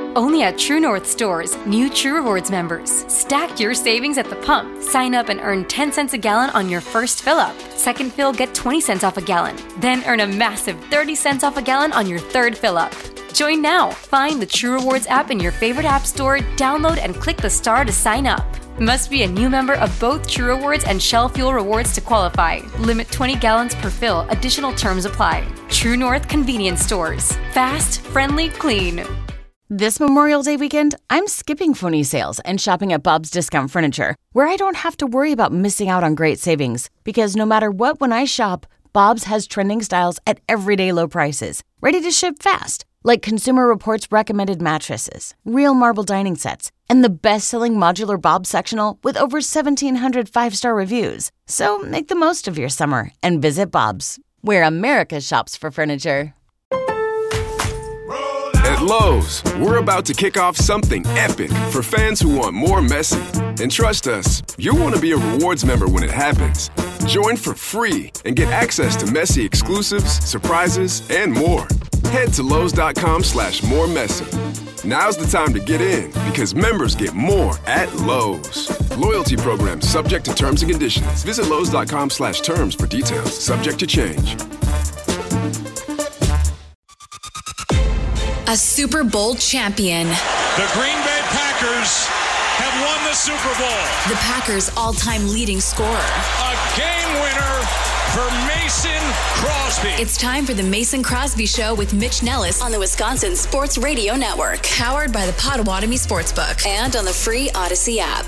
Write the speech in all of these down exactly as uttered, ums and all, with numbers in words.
Only at True North stores, new True Rewards members. Stack your savings at the pump. Sign up and earn ten cents a gallon on your first fill-up. Second fill, get twenty cents off a gallon. Then earn a massive thirty cents off a gallon on your third fill-up. Join now. Find the True Rewards app in your favorite app store, download and click the star to sign up. Must be a new member of both True Rewards and Shell Fuel Rewards to qualify. Limit twenty gallons per fill. Additional terms apply. True North Convenience Stores. Fast, friendly, clean. This Memorial Day weekend, I'm skipping phony sales and shopping at Bob's Discount Furniture, where I don't have to worry about missing out on great savings. Because no matter what, when I shop, Bob's has trending styles at everyday low prices, ready to ship fast. Like Consumer Reports recommended mattresses, real marble dining sets, and the best-selling modular Bob's sectional with over seventeen hundred five-star reviews. So make the most of your summer and visit Bob's, where America shops for furniture. At Lowe's, we're about to kick off something epic for fans who want more Messi. And trust us, you'll want to be a rewards member when it happens. Join for free and get access to Messi exclusives, surprises, and more. Head to Lowe's.com slash more Messi. Now's the time to get in because members get more at Lowe's. Loyalty program subject to terms and conditions. Visit Lowe's.com slash terms for details. Subject to change. A Super Bowl champion. The Green Bay Packers have won the Super Bowl. The Packers' all-time leading scorer. A game winner for Mason Crosby. It's time for the Mason Crosby Show with Mitch Nellis on the Wisconsin Sports Radio Network. Powered by the Potawatomi Sportsbook and on the free Odyssey app.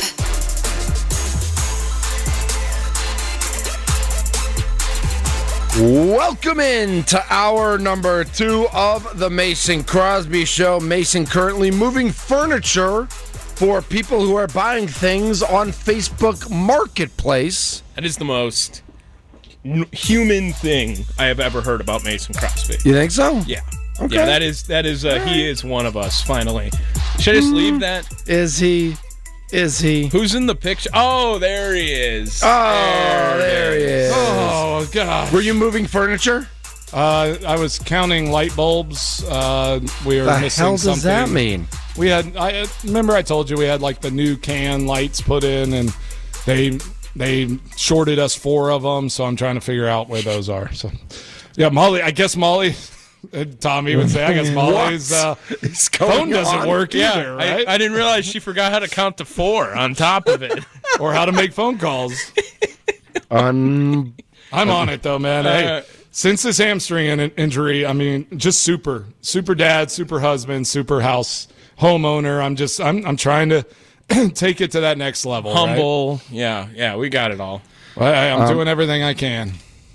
Welcome in to hour number two of the Mason Crosby Show. Mason currently moving furniture for people who are buying things on Facebook Marketplace. That is the most n- human thing I have ever heard about Mason Crosby. You think so? Yeah. Okay. Yeah, that is, that is, uh, he is one of us, finally. Should I just leave that? Is he? Is he? Who's in the picture? Oh, there he is. Oh, there, there he is. Oh, God. Were you moving furniture? Uh, I was counting light bulbs. Uh, we were the missing hell does something. that mean? We had. I remember I told you we had like the new can lights put in, and they they shorted us four of them. So I'm trying to figure out where those are. So, yeah, Molly. I guess Molly. Tommy would say, I guess Molly's uh, phone doesn't on? work Yeah, either, right? I, I didn't realize she forgot how to count to four on top of it. Or how to make phone calls. Un- I'm on it, though, man. Hey, Uh, since this hamstring in- injury, I mean, just super. Super dad, super husband, super house homeowner. I'm just, I'm I'm trying to take it to that next level. Humble. Right? Yeah, yeah, we got it all. Well, I, I'm Um, doing everything I can.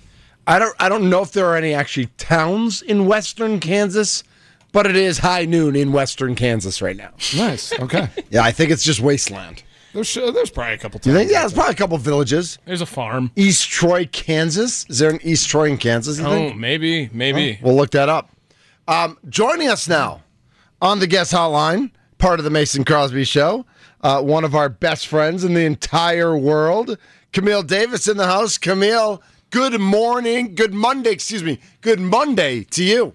I don't I don't know if there are any actually towns in western Kansas, but it is high noon in western Kansas right now. Nice. Okay. Yeah, I think it's just wasteland. There's there's probably a couple You times. think? Yeah, there's probably a couple villages. There's a farm. East Troy, Kansas. Is there an East Troy in Kansas, you Oh, think? maybe, maybe. We'll look that up. Um, joining us now on the guest hotline, part of the Mason Crosby Show, uh, one of our best friends in the entire world, Camille Davis in the house. Camille, good morning. Good Monday, excuse me. Good Monday to you.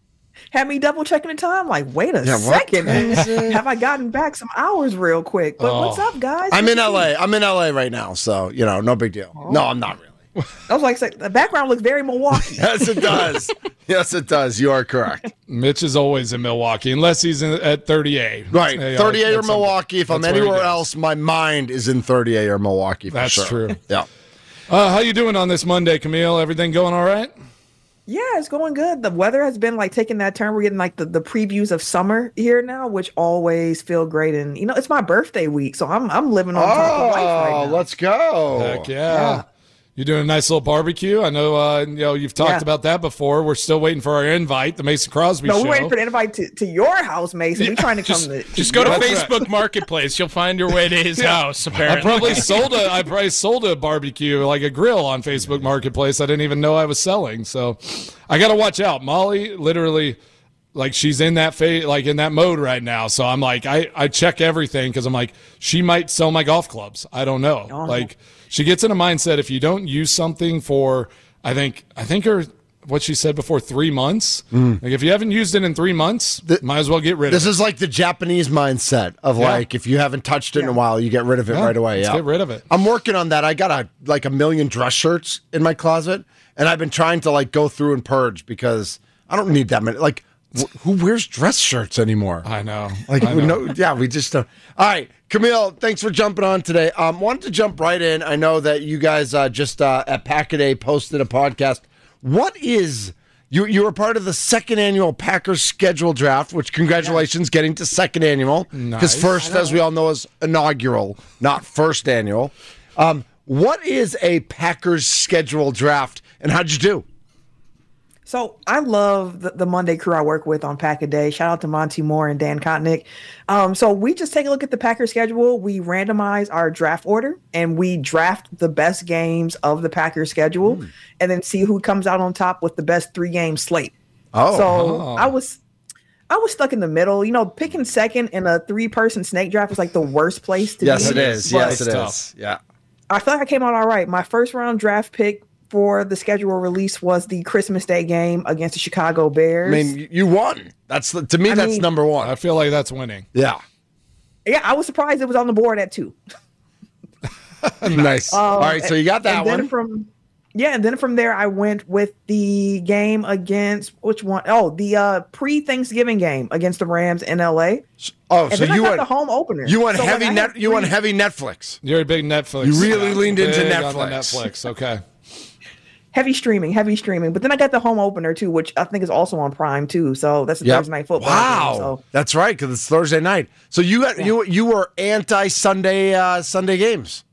Had me double checking the time. Like, wait a Yeah, what? second. Have I gotten back some hours real quick? But Oh. what's up, guys? I'm Good in to L A. see you. I'm in L A right now, so, you know, no big deal. No, I'm not really. I was like, the background looks very Milwaukee. Yes, it does. Yes, it does. You are correct. Mitch is always in Milwaukee, unless he's in, at thirty A. Right. Yeah, thirty A or that's Milwaukee. If I'm that's where he anywhere goes. else, my mind is in thirty A or Milwaukee for That's sure. true. Yeah. Uh, how you doing on this Monday, Camille? Everything going all right? Yeah, it's going good. The weather has been like taking that turn. We're getting like the, the previews of summer here now, which always feel great. And you know, it's my birthday week, so I'm I'm living on top of life right Oh, now. let's go. Heck yeah. Yeah. You're doing a nice little barbecue. I know, uh, you know you've talked Yeah. about that before. We're still waiting for our invite, the Mason Crosby No, Show. we're waiting for the invite to, to your house, Mason. We're trying to come Just, to just go to That's Facebook Marketplace. You'll find your way to his house, I apparently. probably sold a I probably sold a barbecue, like a grill, on Facebook Marketplace. I didn't even know I was selling. So I got to watch out. Molly literally, like, she's in that phase, like in that mode right now. So I'm like, I, I check everything because I'm like, she might sell my golf clubs. I don't know. Oh. Like, she gets in a mindset if you don't use something for, I think, I think her what she said before, three months. Mm. Like if you haven't used it in three months, the, might as well get rid of it. This is like the Japanese mindset of yeah. like if you haven't touched it yeah. in a while, you get rid of it yeah, right away. Let's yeah, get rid of it. I'm working on that. I got a like a million dress shirts in my closet, and I've been trying to like go through and purge because I don't need that many. Like wh- who wears dress shirts anymore? I know. Like I we know. know, yeah, we just don't. All right, Camille, thanks for jumping on today. Um, wanted to jump right in. I know that you guys uh, just uh, at Pack-A-Day posted a podcast. What is you? You were part of the second annual Packers schedule draft, which congratulations, yeah. getting to second annual. Because nice. First, as we all know, is inaugural, not first annual. Um, what is a Packers schedule draft, and how'd you do? So I love the, the Monday crew I work with on Pack-A-Day. Shout out to Monty Moore and Dan Kotnick. Um, so we just take a look at the Packers schedule. We randomize our draft order, and we draft the best games of the Packers schedule, mm. and then see who comes out on top with the best three-game slate. Oh, so oh. I was I was stuck in the middle. You know, picking second in a three-person snake draft is like the worst place to yes, be. Yes, it is. Yes, it is. Yeah. I feel like I came out all right. My first round draft pick for the schedule release was the Christmas Day game against the Chicago Bears. I mean, you won. That's the, to me, I that's mean, number one. I feel like that's winning. Yeah. Yeah, I was surprised it was on the board at two. Nice. Um, All right, so you got that and then one. From, yeah, and then from there, I went with the game against, which one? Oh, the uh, pre-Thanksgiving game against the Rams in L A. Oh, and so then you I got went the home opener. You went so heavy like, net. You went heavy Netflix. You're a big Netflix. You really guy. leaned into big Netflix. On the Netflix. Okay. Heavy streaming, heavy streaming. But then I got the home opener, too, which I think is also on Prime, too. So that's a yep. Thursday night football wow. game. So. That's right, because it's Thursday night. So you got yeah. you you were anti-Sunday uh, Sunday games.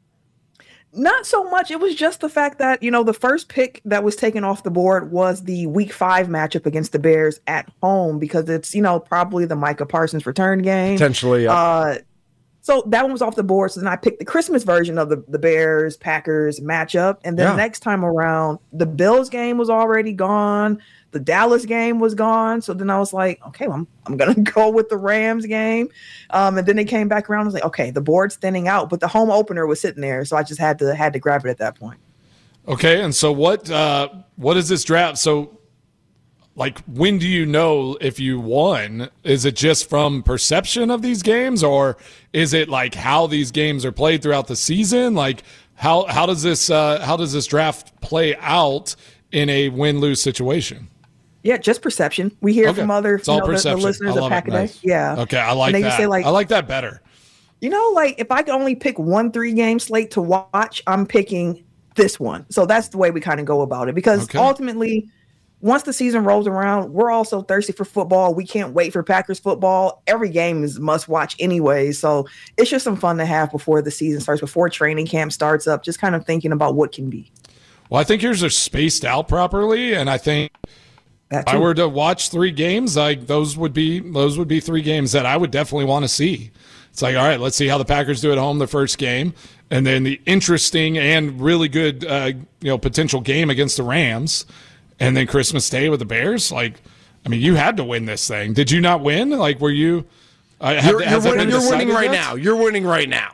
Not so much. It was just the fact that, you know, the first pick that was taken off the board was the week five matchup against the Bears at home because it's, you know, probably the Micah Parsons return game. Potentially, yeah. Uh, So that one was off the board. So then I picked the Christmas version of the, the Bears Packers matchup. And then yeah. next time around, the Bills game was already gone. The Dallas game was gone. So then I was like, okay, well, I'm I'm gonna go with the Rams game. Um, and then they came back around. I was like, okay, the board's thinning out, but the home opener was sitting there, so I just had to had to grab it at that point. Okay, and so what uh, what is this draft? So like, when do you know if you won? Is it just from perception of these games, or is it like how these games are played throughout the season? Like, how how does this uh, how does this draft play out in a win-lose situation? Yeah, just perception. We hear okay. from other it's all you know, perception. the, the listeners of Pack-A-Day. Nice. Yeah. Okay, I like that. Say, like, I like that better. You know, like if I could only pick one three-game slate to watch, I'm picking this one. So that's the way we kind of go about it because okay. ultimately – once the season rolls around, we're all so thirsty for football. We can't wait for Packers football. Every game is must watch anyway. So it's just some fun to have before the season starts, before training camp starts up, just kind of thinking about what can be. Well, I think yours are spaced out properly. And I think if I were to watch three games, like those would be those would be three games that I would definitely want to see. It's like, all right, let's see how the Packers do at home the first game. And then the interesting and really good uh, you know, potential game against the Rams. And then Christmas Day with the Bears, like, I mean, you had to win this thing. Did you not win? Like, were you? Uh, have, you're you're, winning, you're winning right yet? now. You're winning right now.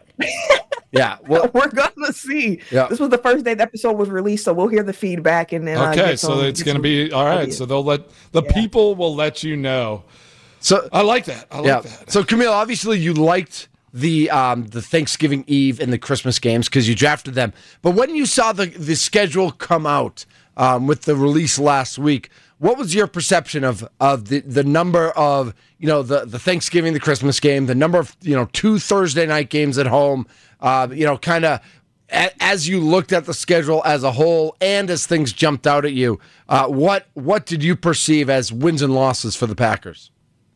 Yeah, well, we're gonna see. Yeah. This was the first day the episode was released, so we'll hear the feedback and then. Okay, uh, so some, it's gonna be all right. Ideas. So they'll let the yeah. people will let you know. So I like that. I like yeah. that. So Camille, obviously you liked the um, the Thanksgiving Eve and the Christmas games because you drafted them. But when you saw the the schedule come out. Um, with the release last week, what was your perception of of the, the number of, you know, the, the Thanksgiving, the Christmas game, the number of, you know, two Thursday night games at home, uh, you know, kind of a, as you looked at the schedule as a whole and as things jumped out at you, uh, what what did you perceive as wins and losses for the Packers?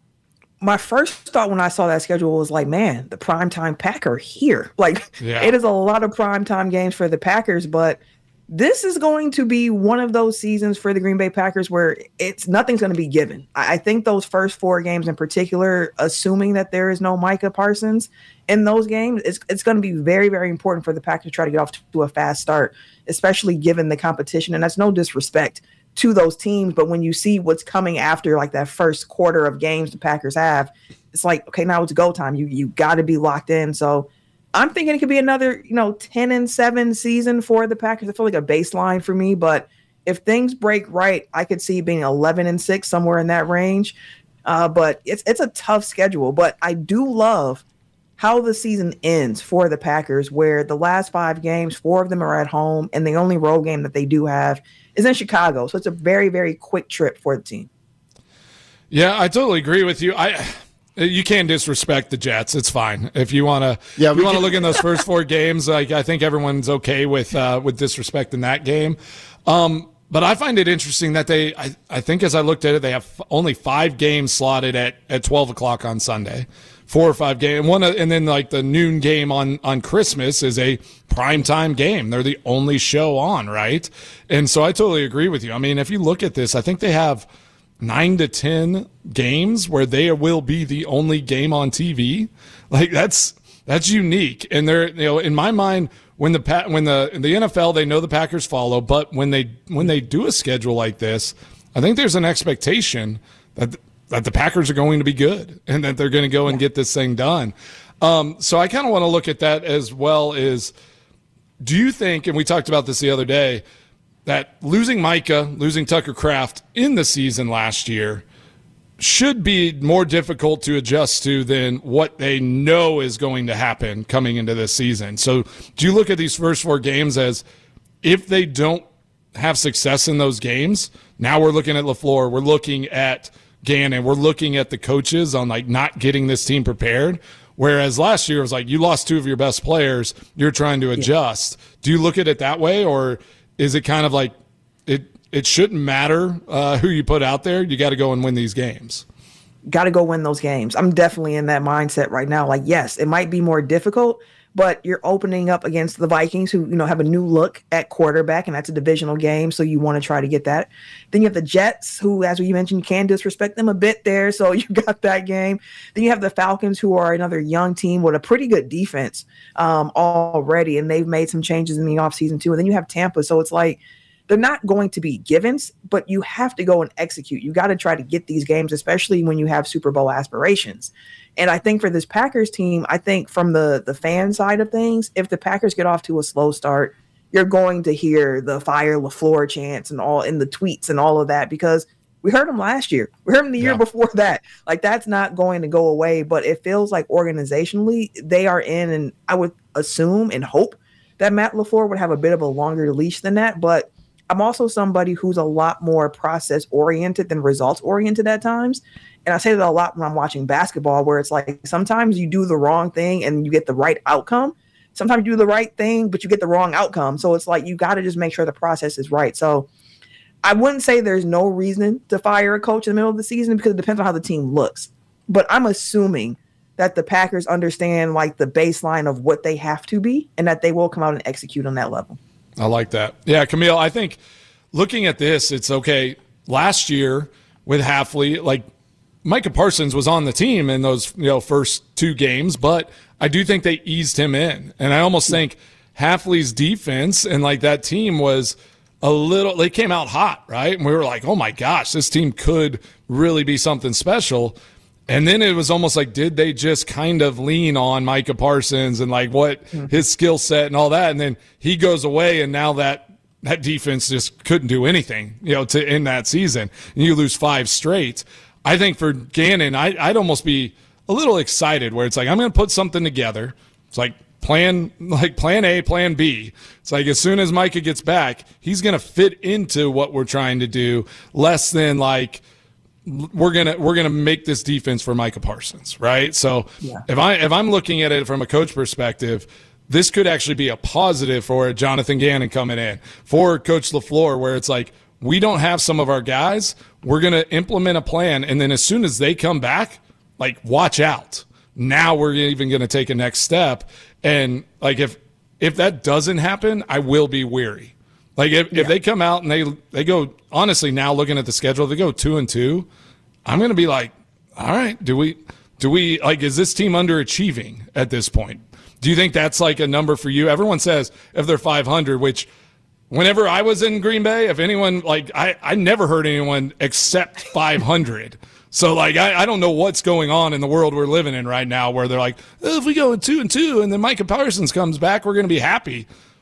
My first thought when I saw that schedule was like, man, the primetime Packer here. Like, yeah. It is a lot of primetime games for the Packers, but this is going to be one of those seasons for the Green Bay Packers where it's nothing's going to be given. I think those first four games in particular, assuming that there is no Micah Parsons in those games, it's, it's going to be very, very important for the Packers to try to get off to a fast start, especially given the competition. And that's no disrespect to those teams. But when you see what's coming after like that first quarter of games the Packers have, it's like, okay, now it's go time. You, you got to be locked in. So I'm thinking it could be another, you know, ten and seven season for the Packers. I feel like a baseline for me, but if things break right, I could see being eleven and six, somewhere in that range. Uh, but it's it's a tough schedule. But I do love how the season ends for the Packers, where the last five games, four of them are at home, and the only road game that they do have is in Chicago. So it's a very, very quick trip for the team. Yeah, I totally agree with you. I you can't disrespect the Jets. It's fine if you want to. Yeah, if you want to look in those first four games. Like I think everyone's okay with uh, with disrespecting that game. Um, but I find it interesting that they. I, I think as I looked at it, they have only five games slotted at, at twelve o'clock on Sunday. Four or five games, one, and then like the noon game on, on Christmas is a primetime game. They're the only show on, right? And so I totally agree with you. I mean, if you look at this, I think they have nine to ten games where they will be the only game on T V. Like that's that's unique. And they're, you know, in my mind, when the when the in the N F L they know the Packers follow, but when they when they do a schedule like this, I think there's an expectation that. that the Packers are going to be good and that they're going to go and get this thing done. Um, so I kind of want to look at that as well as, do you think, and we talked about this the other day, that losing Micah, losing Tucker Kraft in the season last year should be more difficult to adjust to than what they know is going to happen coming into this season? So do you look at these first four games as, if they don't have success in those games, now we're looking at LaFleur, we're looking at Gannon, we're looking at the coaches on like not getting this team prepared, whereas last year it was like you lost two of your best players, you're trying to adjust. Yeah. Do you look at it that way, or is it kind of like it it shouldn't matter uh, who you put out there, you got to go and win these games? Got to go win those games. I'm definitely in that mindset right now. Like, yes, it might be more difficult, but you're opening up against the Vikings, who, you know, have a new look at quarterback, and that's a divisional game, so you want to try to get that. Then you have the Jets, who, as you mentioned, you can disrespect them a bit there, so you got that game. Then you have the Falcons, who are another young team with a pretty good defense um, already, and they've made some changes in the offseason too. And then you have Tampa, so it's like they're not going to be givens, but you have to go and execute. You got to try to get these games, especially when you have Super Bowl aspirations. And I think for this Packers team, I think from the, the fan side of things, if the Packers get off to a slow start, you're going to hear the fire LaFleur chants and all in the tweets and all of that, because we heard them last year. We heard them the year yeah. before that. Like, that's not going to go away, but it feels like organizationally they are in, and I would assume and hope that Matt LaFleur would have a bit of a longer leash than that. But I'm also somebody who's a lot more process oriented than results oriented at times. And I say that a lot when I'm watching basketball, where it's like sometimes you do the wrong thing and you get the right outcome. Sometimes you do the right thing, but you get the wrong outcome. So it's like you got to just make sure the process is right. So I wouldn't say there's no reason to fire a coach in the middle of the season, because it depends on how the team looks. But I'm assuming that the Packers understand like the baseline of what they have to be, and that they will come out and execute on that level. I like that. Yeah, Camille, I think looking at this, it's okay. Last year with Hafley, like, Micah Parsons was on the team in those, you know, first two games, but I do think they eased him in. And I almost think Hafley's defense and like that team was a little, they came out hot, right? And we were like, oh my gosh, this team could really be something special. And then it was almost like, did they just kind of lean on Micah Parsons and like what his skill set and all that? And then he goes away, and now that that defense just couldn't do anything, you know, to end that season. And you lose five straight. I think for Gannon, I, I'd almost be a little excited, where it's like, I'm going to put something together. It's like plan, like plan A, plan B. It's like as soon as Micah gets back, he's going to fit into what we're trying to do, less than like we're going to we're going to make this defense for Micah Parsons, right? So yeah. if I if I'm looking at it from a coach perspective, this could actually be a positive for Jonathan Gannon coming in, for Coach LaFleur, where it's like, we don't have some of our guys. We're going to implement a plan, and then as soon as they come back, like, watch out. Now we're even going to take a next step. And, like, if if that doesn't happen, I will be weary. Like, if, yeah. if they come out and they they go, honestly, now looking at the schedule, if they go two and two, I'm going to be like, all right, do we, do we, like, is this team underachieving at this point? Do you think that's, like, a number for you? Everyone says if they're five hundred, which – whenever I was in Green Bay, if anyone, like, I, I never heard anyone accept five hundred. So, like, I, I don't know what's going on in the world we're living in right now, where they're like, oh, if we go in two and two and then Micah Parsons comes back, we're going to be happy.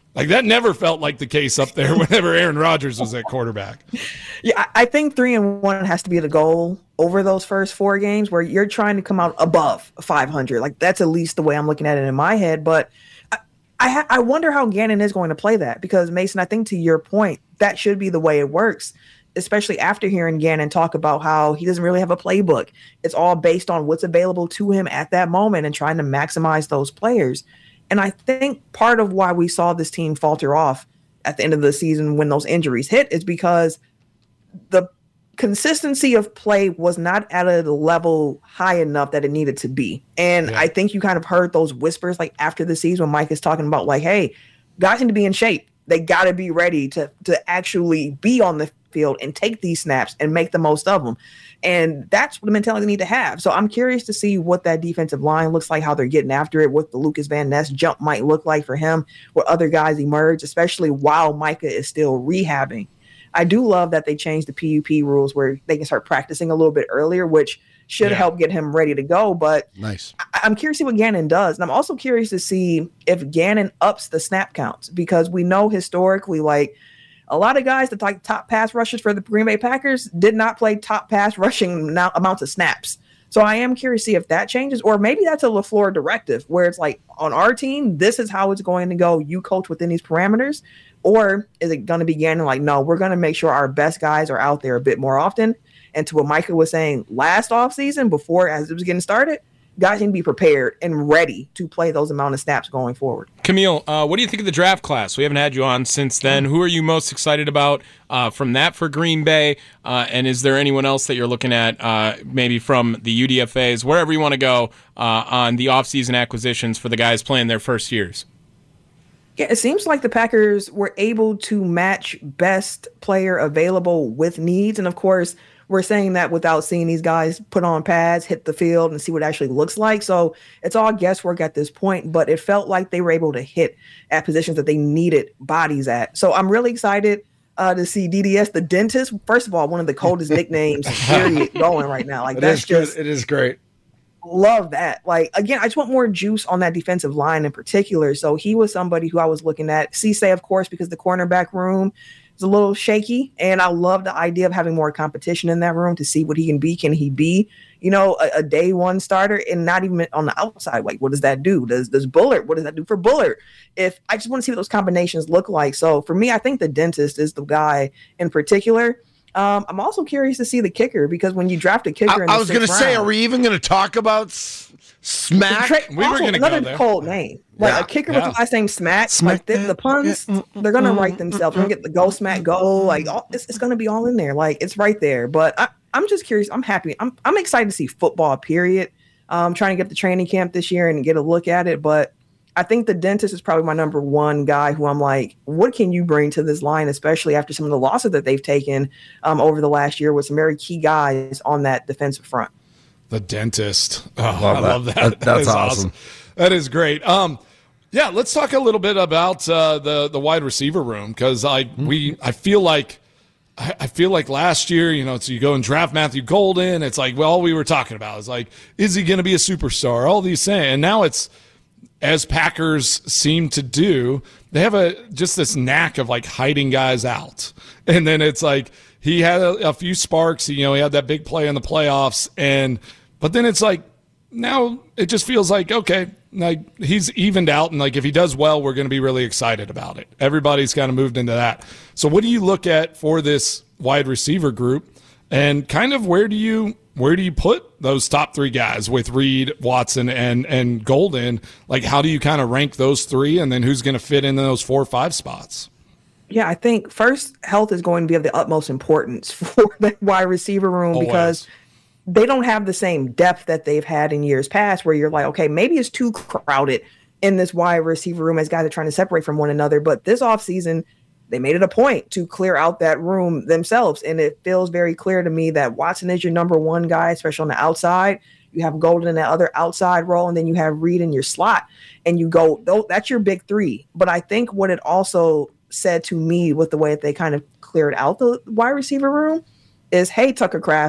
Like, that never felt like the case up there whenever Aaron Rodgers was at quarterback. Yeah, I think three and one has to be the goal over those first four games where you're trying to come out above five hundred. Like, that's at least the way I'm looking at it in my head. But I, I, ha- I wonder how Gannon is going to play that because, Mason, I think to your point, that should be the way it works, especially after hearing Gannon talk about how he doesn't really have a playbook. It's all based on what's available to him at that moment and trying to maximize those players. And I think part of why we saw this team falter off at the end of the season when those injuries hit is because the consistency of play was not at a level high enough that it needed to be. And yeah. I think you kind of heard those whispers like after the season when Mike is talking about like, hey, guys need to be in shape. They got to be ready to to actually be on the field and take these snaps and make the most of them. And that's the mentality they need to have. So I'm curious to see what that defensive line looks like, how they're getting after it, what the Lucas Van Ness jump might look like for him, what other guys emerge, especially while Micah is still rehabbing. I do love that they changed the P U P rules where they can start practicing a little bit earlier, which should yeah. help get him ready to go. But nice. I- I'm curious to see what Gannon does. And I'm also curious to see if Gannon ups the snap counts because we know historically, like, a lot of guys that like top pass rushers for the Green Bay Packers did not play top pass rushing now, amounts of snaps. So I am curious to see if that changes, or maybe that's a LaFleur directive where it's like on our team, this is how it's going to go. You coach within these parameters, or is it going to be Gannon like, no, we're going to make sure our best guys are out there a bit more often. And to what Micah was saying last offseason before, as it was getting started, guys need to be prepared and ready to play those amount of snaps going forward. Camille, uh, what do you think of the draft class? We haven't had you on since then. Who are you most excited about uh, from that for Green Bay? Uh, and is there anyone else that you're looking at, uh, maybe from the U D F As, wherever you want to go uh, on the offseason acquisitions for the guys playing their first years? Yeah, it seems like the Packers were able to match best player available with needs. And, of course, we're saying that without seeing these guys put on pads, hit the field, and see what it actually looks like. So it's all guesswork at this point, but it felt like they were able to hit at positions that they needed bodies at. So I'm really excited uh, to see D D S, the dentist. First of all, one of the coldest nicknames period going right now. Like, it that's is just good. It is great. Love that. Like, again, I just want more juice on that defensive line in particular. So he was somebody who I was looking at. Cisse, of course, because the cornerback room is a little shaky, and I love the idea of having more competition in that room to see what he can be. Can he be, you know, a, a day one starter and not even on the outside? Like, what does that do? Does does Bullard? What does that do for Bullard? If I just want to see what those combinations look like. So for me, I think the dentist is the guy in particular. Um, I'm also curious to see the kicker because when you draft a kicker, I, in I the was going to say, are we even going to talk about s- Smack? Tra- we were going to another go there. cold name, like Yeah. a kicker Yeah. with the last name Smack. Smack Like the, the puns, yeah. they're going to write themselves. We're going to get the go Smack go. Like all, it's, it's going to be all in there. Like it's right there. But I, I'm just curious. I'm happy. I'm I'm excited to see football. Period. I'm trying to get the training camp this year and get a look at it, but I think the dentist is probably my number one guy who I'm like, what can you bring to this line, especially after some of the losses that they've taken um, over the last year with some very key guys on that defensive front. The dentist. Oh, Love I that. love that. That- That that's is awesome. That is great. Um, yeah, let's talk a little bit about uh, the the wide receiver room because I Mm-hmm. we I feel like I, I feel like last year, you know, so you go and draft Matthew Golden. It's like, well, all we were talking about is like, is he going to be a superstar? All these things, and now it's, as Packers seem to do, they have a just this knack of like hiding guys out. And then it's like he had a, a few sparks, you know, he had that big play in the playoffs, and but then it's like now it just feels like, okay, like he's evened out, and like if he does well, we're going to be really excited about it. Everybody's kind of moved into that. So what do you look at for this wide receiver group, and kind of where do you Where do you put those top three guys with Reed, Watson, and and Golden? Like, how do you kind of rank those three, and then who's going to fit in those four or five spots? Yeah, I think first, health is going to be of the utmost importance for the wide receiver room Always. because they don't have the same depth that they've had in years past where you're like, okay, maybe it's too crowded in this wide receiver room as guys are trying to separate from one another. But this offseason, they made it a point to clear out that room themselves. And it feels very clear to me that Watson is your number one guy, especially on the outside. You have Golden in that other outside role, and then you have Reed in your slot. And you go, that's your big three. But I think what it also said to me with the way that they kind of cleared out the wide receiver room is, hey, Tucker Kraft,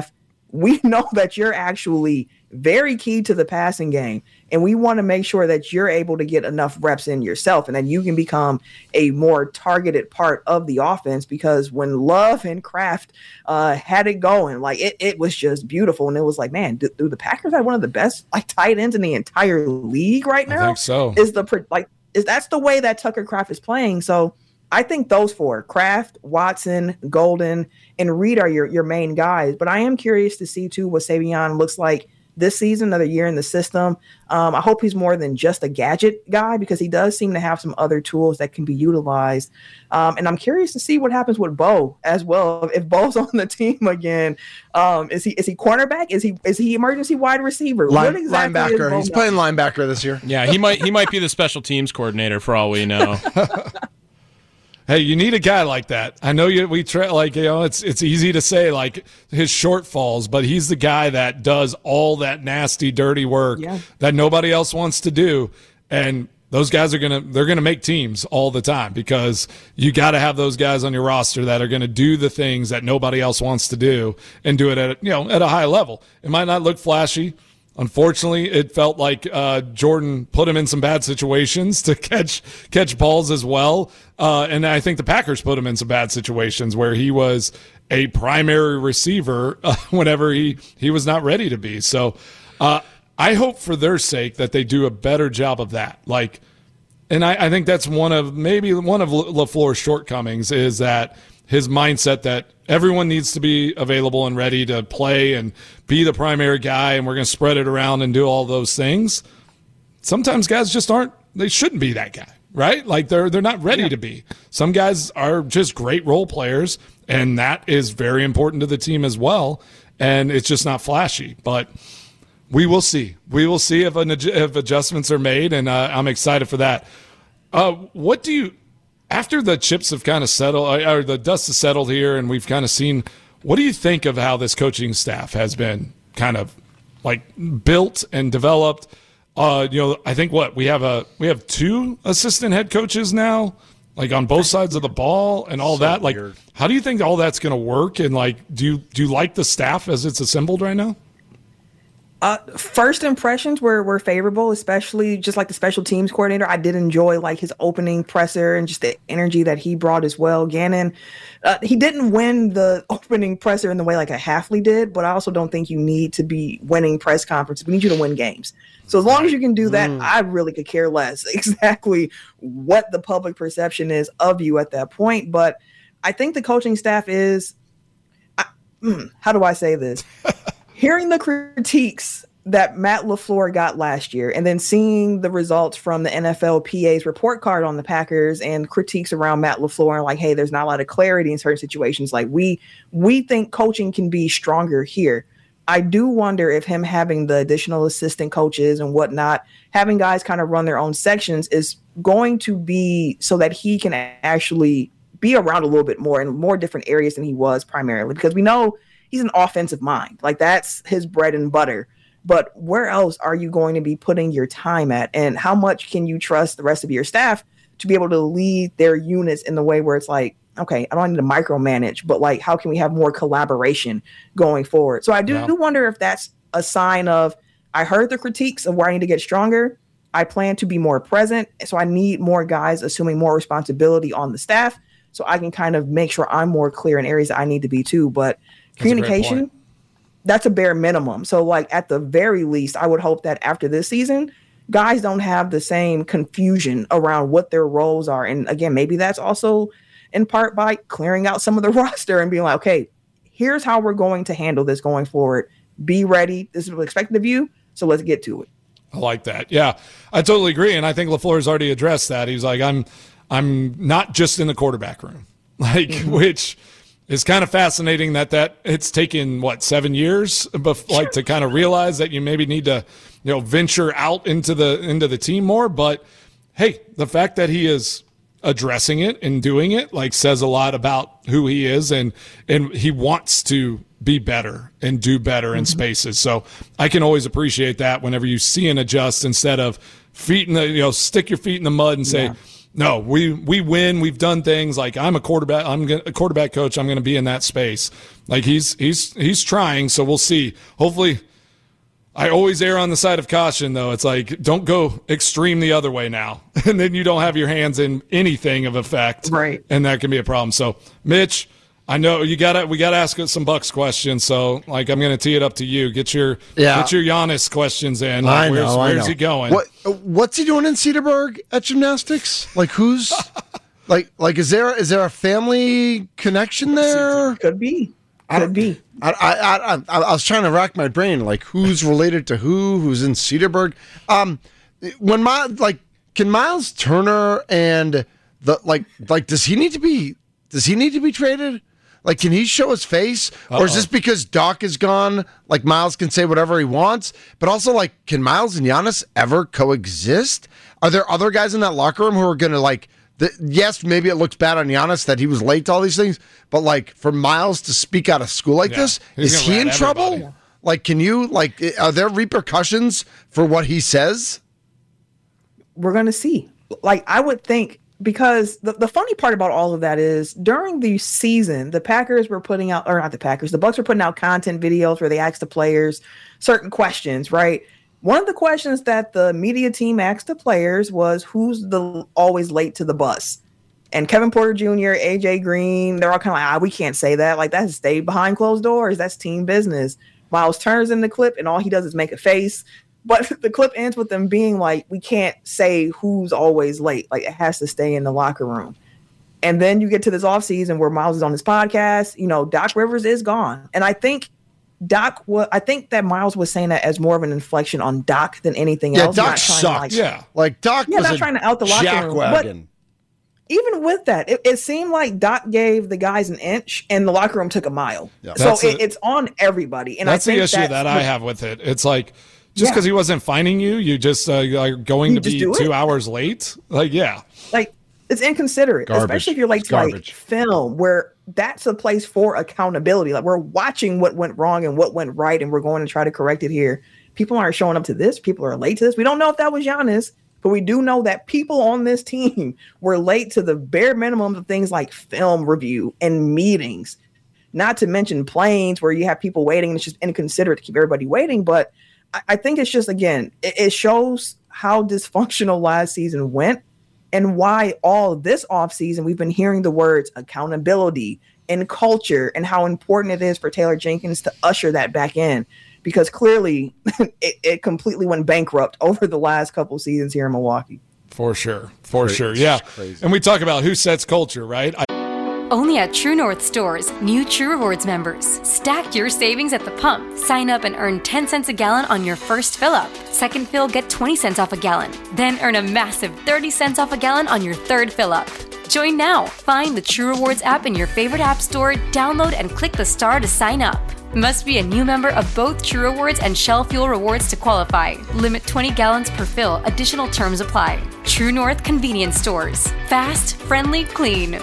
we know that you're actually very key to the passing game, and we want to make sure that you're able to get enough reps in yourself and that you can become a more targeted part of the offense, because when Love and Kraft uh, had it going, like it, it was just beautiful. And it was like, man, do, do the Packers have one of the best like tight ends in the entire league right now? I think so. Is the like is that's the way that Tucker Kraft is playing. So I think those four, Kraft, Watson, Golden, and Reed are your, your main guys. But I am curious to see, too, what Savion looks like this season, another year in the system. Um, I hope he's more than just a gadget guy, because he does seem to have some other tools that can be utilized. Um, and I'm curious to see what happens with Bo as well. If Bo's on the team again, um, is he is he cornerback? Is he is he emergency wide receiver? Line, what exactly linebacker. He's playing linebacker this year. Yeah, he might he might be the special teams coordinator for all we know. Hey, you need a guy like that. I know you. We try, like you know, it's it's easy to say like his shortfalls, but he's the guy that does all that nasty, dirty work yeah. that nobody else wants to do. And those guys are gonna they're gonna make teams all the time, because you got to have those guys on your roster that are gonna do the things that nobody else wants to do and do it at you know at a high level. It might not look flashy. Unfortunately, it felt like uh, Jordan put him in some bad situations to catch catch balls as well. Uh, and I think the Packers put him in some bad situations where he was a primary receiver uh, whenever he, he was not ready to be. So uh, I hope for their sake that they do a better job of that. Like, and I, I think that's one of maybe one of LaFleur's shortcomings, is that his mindset that everyone needs to be available and ready to play and be the primary guy, and we're going to spread it around and do all those things. Sometimes guys just aren't, they shouldn't be that guy, right? Like they're they're not ready yeah. to be. Some guys are just great role players, and that is very important to the team as well, and it's just not flashy. But we will see. We will see if, an, if adjustments are made, and uh, I'm excited for that. Uh, what do you... After the chips have kind of settled, or the dust has settled here, and we've kind of seen, what do you think of how this coaching staff has been kind of like built and developed? Uh, you know, I think what we have a we have two assistant head coaches now, like on both sides of the ball and all so that. Like, weird. How do you think all that's going to work? And like, do you do you like the staff as it's assembled right now? Uh, first impressions were were favorable, especially just like the special teams coordinator. I did enjoy like his opening presser and just the energy that he brought as well. Gannon, uh, he didn't win the opening presser in the way like a Hafley did, but I also don't think you need to be winning press conferences. We need you to win games. So as long as you can do that, mm. I really could care less exactly what the public perception is of you at that point. But I think the coaching staff is, I, mm, how do I say this? Hearing the critiques that Matt LaFleur got last year, and then seeing the results from the N F L P A's report card on the Packers and critiques around Matt LaFleur, and like, hey, there's not a lot of clarity in certain situations. Like we we think coaching can be stronger here. I do wonder if him having the additional assistant coaches and whatnot, having guys kind of run their own sections, is going to be so that he can actually be around a little bit more in more different areas than he was primarily, because we know he's an offensive mind. Like that's his bread and butter. But where else are you going to be putting your time at? And how much can you trust the rest of your staff to be able to lead their units in the way where it's like, okay, I don't need to micromanage, but like, how can we have more collaboration going forward? So I do, yeah. do wonder if that's a sign of, I heard the critiques of where I need to get stronger. I plan to be more present. So I need more guys assuming more responsibility on the staff, so I can kind of make sure I'm more clear in areas that I need to be too. But communication, that's a bare minimum. So like at the very least, I would hope that after this season, guys don't have the same confusion around what their roles are. And again, maybe that's also in part by clearing out some of the roster and being like, okay, here's how we're going to handle this going forward. Be ready. This is what's expected of you. So let's get to it. I like that. Yeah, I totally agree. And I think LaFleur's already addressed that. He's like, I'm, I'm not just in the quarterback room, like, mm-hmm. which is kind of fascinating that, that it's taken what, seven years, bef- sure. like to kind of realize that you maybe need to, you know, venture out into the, into the team more. But hey, the fact that he is addressing it and doing it like says a lot about who he is, and, and he wants to be better and do better in mm-hmm. spaces. So I can always appreciate that whenever you see an adjust instead of feet in the, you know, stick your feet in the mud and say, yeah. no, we we win. We've done things like I'm a quarterback. I'm gonna, a quarterback coach. I'm going to be in that space. Like he's he's he's trying. So we'll see. Hopefully, I always err on the side of caution. Though it's like don't go extreme the other way now, and then you don't have your hands in anything of effect, right? And that can be a problem. So Mitch, I know you gotta we gotta ask us some Bucks questions. So like I'm going to tee it up to you. Get your yeah. get your Giannis questions in. Like, I know. where's I where's know. he going? What what's he doing in Cedarburg at gymnastics? Like who's like like is there is there a family connection there? Could be. Could be. I, I, I, I was trying to rack my brain, like who's related to who, who's in Cedarburg. Um, when my like, can Miles Turner and the like, like, does he need to be? Does he need to be traded? Like, can he show his face, Uh-oh. or is this because Doc is gone? Like, Miles can say whatever he wants, but also, like, can Miles and Giannis ever coexist? Are there other guys in that locker room who are going to like? The, yes, maybe it looks bad on Giannis that he was late to all these things, but like for Miles to speak out of school like yeah, this, is he in trouble? Everybody. Like, can you like? Are there repercussions for what he says? We're gonna see. Like, I would think because the, the funny part about all of that is during the season, the Packers were putting out, or not the Packers, the Bucks were putting out content videos where they asked the players certain questions, right? One of the questions that the media team asked the players was, who's the always late to the bus? And Kevin Porter Junior, A J Green, they're all kind of like, ah, we can't say that. Like, that's stay behind closed doors. That's team business. Miles Turner's in the clip, and all he does is make a face. But the clip ends with them being like, we can't say who's always late. Like, it has to stay in the locker room. And then you get to this offseason where Miles is on this podcast. You know, Doc Rivers is gone. And I think Doc, wa- I think that Miles was saying that as more of an inflection on Doc than anything yeah, else. Doc sucked. Like, yeah, like Doc yeah, was not a trying to out the locker room. wagon. But even with that, it, it seemed like Doc gave the guys an inch, and the locker room took a mile. Yeah. So it, a, it's on everybody. And that's I think the issue that's that what, I have with it. It's like just because yeah. he wasn't finding you, you just uh, are going you to be two hours late. Like, yeah, like. It's inconsiderate, garbage. Especially if you're like it's to like film where that's a place for accountability. Like we're watching what went wrong and what went right, and we're going to try to correct it here. People aren't showing up to this. People are late to this. We don't know if that was Giannis, but we do know that people on this team were late to the bare minimum of things like film review and meetings, not to mention planes where you have people waiting. And it's just inconsiderate to keep everybody waiting. But I, I think it's just, again, it, it shows how dysfunctional last season went. And why all this offseason we've been hearing the words accountability and culture and how important it is for Taylor Jenkins to usher that back in, because clearly it, it completely went bankrupt over the last couple seasons here in Milwaukee. For sure. For Crazy. sure. Yeah. Crazy. And we talk about who sets culture, right? I- Only at True North stores, new True Rewards members. Stack your savings at the pump. Sign up and earn ten cents a gallon on your first fill up. Second fill, get twenty cents off a gallon. Then earn a massive thirty cents off a gallon on your third fill up. Join now. Find the True Rewards app in your favorite app store, download and click the star to sign up. Must be a new member of both True Rewards and Shell Fuel Rewards to qualify. Limit twenty gallons per fill. Additional terms apply. True North Convenience Stores. Fast, friendly, clean.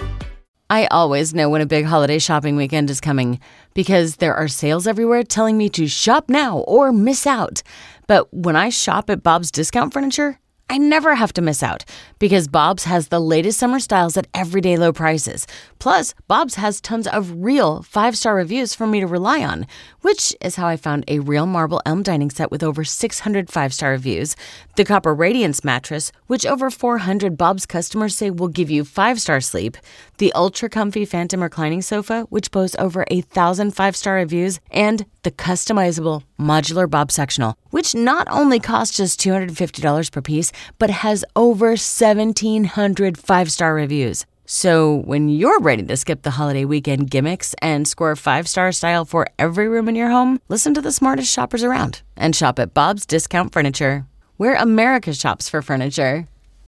I always know when a big holiday shopping weekend is coming because there are sales everywhere telling me to shop now or miss out. But when I shop at Bob's Discount Furniture, I never have to miss out because Bob's has the latest summer styles at everyday low prices. Plus, Bob's has tons of real five-star reviews for me to rely on, which is how I found a real marble elm dining set with over six hundred five-star reviews, the Copper Radiance mattress, which over four hundred Bob's customers say will give you five-star sleep, the ultra-comfy Phantom reclining sofa, which boasts over a thousand five-star reviews, and the customizable modular Bob sectional, which not only costs just two hundred fifty dollars per piece, but has over seventeen hundred five-star reviews. So when you're ready to skip the holiday weekend gimmicks and score five-star style for every room in your home, listen to the smartest shoppers around and shop at Bob's Discount Furniture, where America shops for furniture.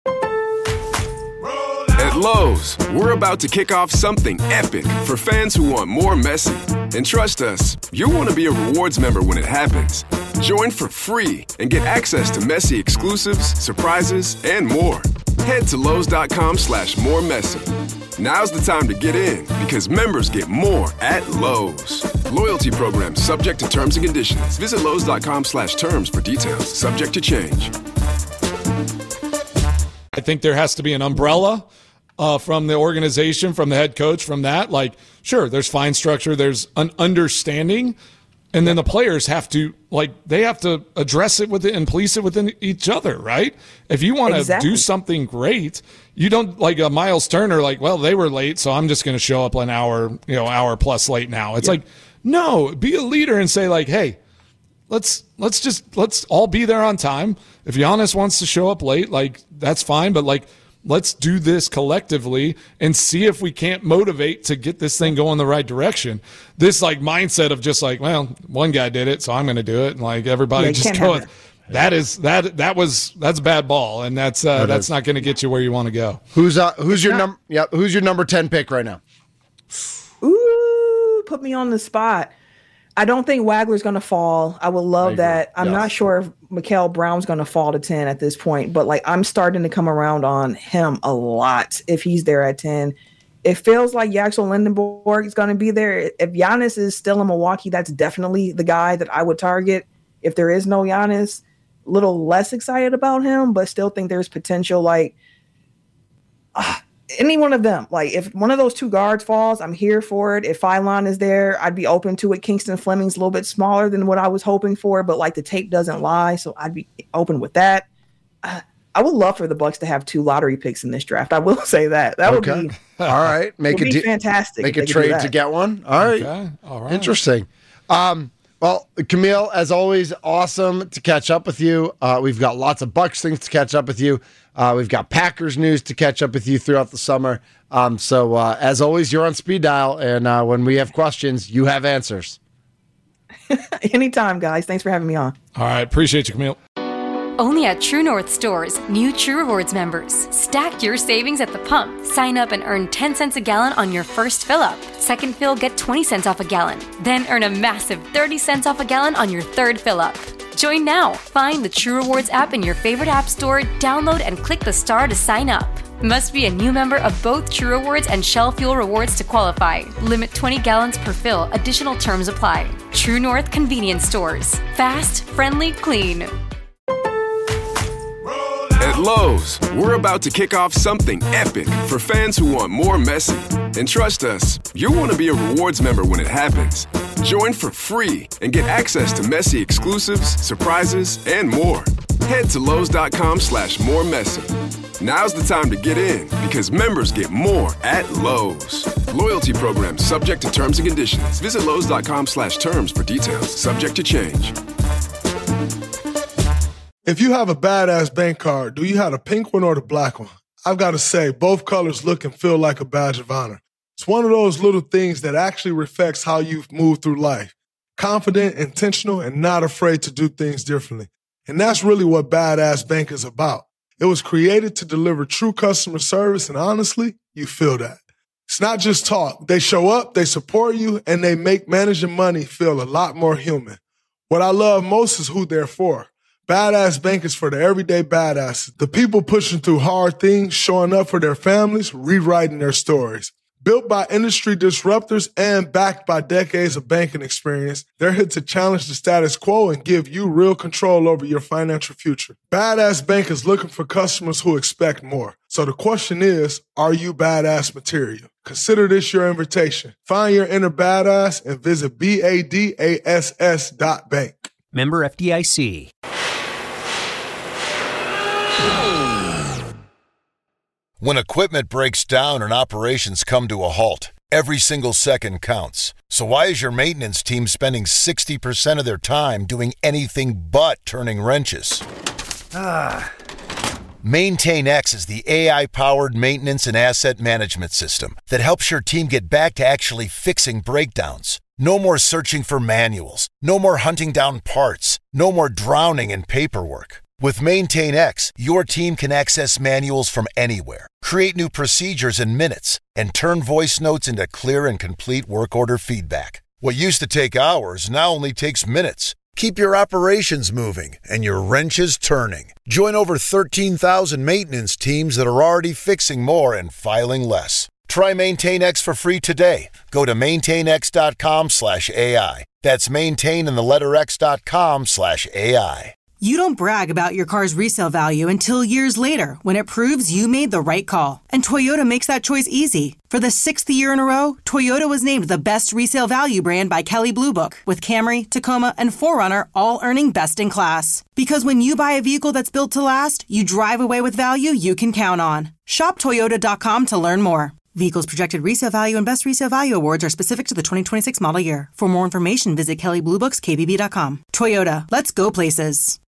At Lowe's, we're about to kick off something epic for fans who want more messy. And trust us, you'll want to be a rewards member when it happens. Join for free and get access to messy exclusives, surprises, and more. Head to Lowe's.com slash more messy. Now's the time to get in because members get more at Lowe's. Loyalty program subject to terms and conditions. Visit Lowe's.com slash terms for details. Subject to change. think there has to be an umbrella uh, from the organization, from the head coach, from that. Like, sure, there's fine structure, there's an understanding, and then the players have to, like, they have to address it with it and police it within each other, right? If you want to Exactly. do something great, you don't, like a Miles Turner, like, well, they were late, so I'm just going to show up an hour, you know, hour plus late now. It's yeah. like, no, be a leader and say, like, hey, let's let's just let's all be there on time. If Giannis wants to show up late, like, that's fine, but like, let's do this collectively and see if we can't motivate to get this thing going the right direction. This like mindset of just like, well, one guy did it, so I'm going to do it, and like everybody yeah, just go. That is that that was that's bad ball, and that's uh, that that's is. not going to get you where you want to go. Who's uh who's your number? Yeah, who's your number ten pick right now? Ooh, put me on the spot. I don't think Wagler's going to fall. I would love I that. I'm yes. not sure if Mikal Brown's going to fall to ten at this point, but like I'm starting to come around on him a lot if he's there at ten. It feels like Yaxel Lindenborg is going to be there. If Giannis is still in Milwaukee, that's definitely the guy that I would target. If there is no Giannis, a little less excited about him, but still think there's potential. Like uh, any one of them, like if one of those two guards falls, I'm here for it. If Phylon is there, I'd be open to it. Kingston Fleming's a little bit smaller than what I was hoping for, but like the tape doesn't lie, so I'd be open with that. Uh, I would love for the Bucks to have two lottery picks in this draft. I will say that. That okay. would be all right. Make it de- fantastic. Make a trade to get one. All right. Okay. All right. Interesting. Um, well, Camille, as always, awesome to catch up with you. Uh, we've got lots of Bucks things to catch up with you. Uh, we've got Packers news to catch up with you throughout the summer. Um, so, uh, as always, you're on speed dial, and uh, when we have questions, you have answers. Anytime, guys. Thanks for having me on. All right. Appreciate you, Camille. Only at True North stores, new True Rewards members. Stack your savings at the pump. Sign up and earn ten cents a gallon on your first fill-up. Second fill, get twenty cents off a gallon. Then earn a massive thirty cents off a gallon on your third fill-up. Join now. Find the True Rewards app in your favorite app store, download and click the star to sign up. Must be a new member of both True Rewards and Shell Fuel Rewards to qualify. Limit twenty gallons per fill. Additional terms apply. True North Convenience Stores. Fast, friendly, clean. At Lowe's, we're about to kick off something epic for fans who want more Messi. And trust us, you'll want to be a rewards member when it happens. Join for free and get access to Messi exclusives, surprises, and more. Head to Lowe's.com slash more Messi. Now's the time to get in because members get more at Lowe's. Loyalty program subject to terms and conditions. Visit Lowe's.com slash terms for details. Subject to change. If you have a badass bank card, do you have the pink one or the black one? I've got to say, both colors look and feel like a badge of honor. It's one of those little things that actually reflects how you've moved through life. Confident, intentional, and not afraid to do things differently. And that's really what Badass Bank is about. It was created to deliver true customer service, and honestly, you feel that. It's not just talk. They show up, they support you, and they make managing money feel a lot more human. What I love most is who they're for. Badass Bank is for the everyday badasses, the people pushing through hard things, showing up for their families, rewriting their stories. Built by industry disruptors and backed by decades of banking experience, they're here to challenge the status quo and give you real control over your financial future. Badass Bank is looking for customers who expect more. So the question is, are you badass material? Consider this your invitation. Find your inner badass and visit B A D A S S dot bank. Member F D I C. When equipment breaks down and operations come to a halt, every single second counts. So why is your maintenance team spending sixty percent of their time doing anything but turning wrenches? Ah. MaintainX is the A I-powered maintenance and asset management system that helps your team get back to actually fixing breakdowns. No more searching for manuals. No more hunting down parts. No more drowning in paperwork. With MaintainX, your team can access manuals from anywhere, create new procedures in minutes, and turn voice notes into clear and complete work order feedback. What used to take hours now only takes minutes. Keep your operations moving and your wrenches turning. Join over thirteen thousand maintenance teams that are already fixing more and filing less. Try MaintainX for free today. Go to maintainx.com slash AI. That's maintain in the letter X dot com slash AI. You don't brag about your car's resale value until years later when it proves you made the right call. And Toyota makes that choice easy. For the sixth year in a row, Toyota was named the best resale value brand by Kelley Blue Book, with Camry, Tacoma, and four runner all earning best in class. Because when you buy a vehicle that's built to last, you drive away with value you can count on. Shop Toyota dot com to learn more. Vehicles projected resale value and best resale value awards are specific to the twenty twenty-six model year. For more information, visit Kelley Blue Book's K B B dot com. Toyota, let's go places.